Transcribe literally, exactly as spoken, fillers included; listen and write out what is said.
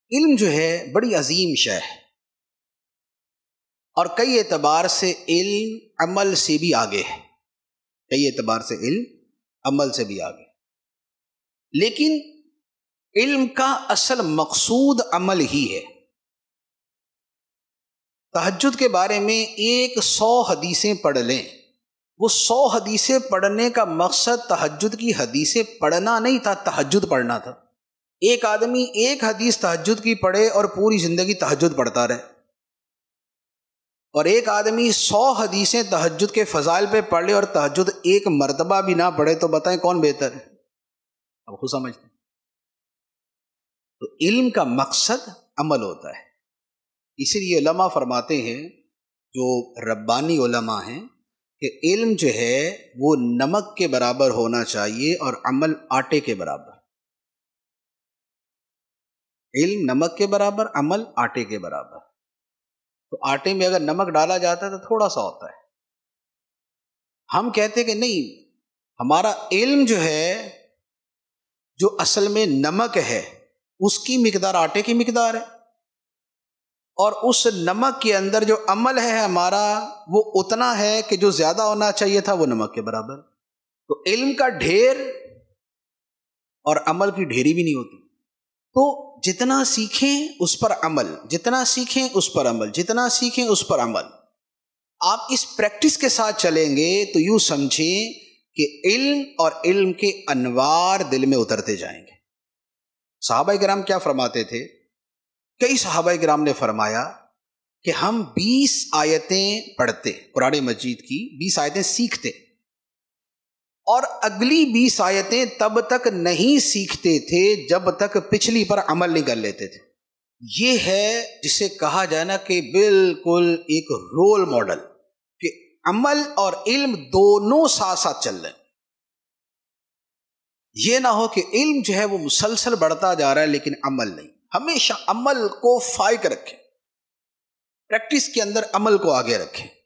علم جو ہے بڑی عظیم شے ہے، اور کئی اعتبار سے علم عمل سے بھی آگے ہے، کئی اعتبار سے علم عمل سے بھی آگے، لیکن علم کا اصل مقصود عمل ہی ہے۔ تہجد کے بارے میں ایک سو حدیثیں پڑھ لیں، وہ سو حدیثیں پڑھنے کا مقصد تہجد کی حدیثیں پڑھنا نہیں تھا، تہجد پڑھنا تھا۔ ایک آدمی ایک حدیث تہجد کی پڑھے اور پوری زندگی تہجد پڑھتا رہے، اور ایک آدمی سو حدیثیں تہجد کے فضائل پہ پڑھ لے اور تہجد ایک مرتبہ بھی نہ پڑھے، تو بتائیں کون بہتر ہے؟ اب خود سمجھتے ہیں۔ تو علم کا مقصد عمل ہوتا ہے، اسی لیے علماء فرماتے ہیں، جو ربانی علماء ہیں، کہ علم جو ہے وہ نمک کے برابر ہونا چاہیے اور عمل آٹے کے برابر۔ علم نمک کے برابر، عمل آٹے کے برابر۔ تو آٹے میں اگر نمک ڈالا جاتا ہے تو تھوڑا سا ہوتا ہے، ہم کہتے کہ نہیں، ہمارا علم جو ہے جو اصل میں نمک ہے اس کی مقدار آٹے کی مقدار ہے، اور اس نمک کے اندر جو عمل ہے ہمارا وہ اتنا ہے کہ جو زیادہ ہونا چاہیے تھا وہ نمک کے برابر۔ تو علم کا ڈھیر اور عمل کی ڈھیری بھی نہیں ہوتی۔ تو جتنا سیکھیں اس پر عمل، جتنا سیکھیں اس پر عمل، جتنا سیکھیں اس پر عمل۔ آپ اس پریکٹس کے ساتھ چلیں گے تو یوں سمجھیں کہ علم اور علم کے انوار دل میں اترتے جائیں گے۔ صحابہ کرام کیا فرماتے تھے؟ کئی صحابہ کرام نے فرمایا کہ ہم بیس آیتیں پڑھتے، قرآن مجید کی بیس آیتیں سیکھتے، اور اگلی بیس آیتیں تب تک نہیں سیکھتے تھے جب تک پچھلی پر عمل نہیں کر لیتے تھے۔ یہ ہے جسے کہا جائے نا کہ بالکل ایک رول ماڈل، کہ عمل اور علم دونوں ساتھ ساتھ چل رہے ہیں۔ یہ نہ ہو کہ علم جو ہے وہ مسلسل بڑھتا جا رہا ہے لیکن عمل نہیں۔ ہمیشہ عمل کو فائق رکھیں، پریکٹس کے اندر عمل کو آگے رکھیں۔